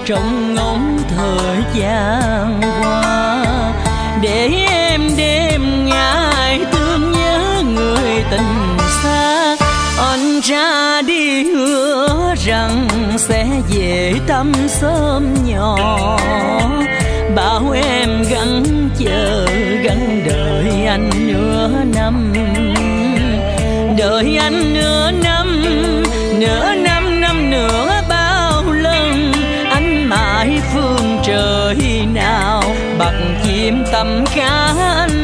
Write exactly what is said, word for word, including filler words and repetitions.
trông ngóng thời gian qua, để em đêm ngày thương nhớ người tình xa. Anh ra đi hứa rằng sẽ về thăm sớm nhỏ, bảo em gắng chờ gắng đợi anh nửa năm, đợi anh nửa năm, nửa năm năm nữa bao lần. Anh mãi phương trời nào bằng chim tầm cá anh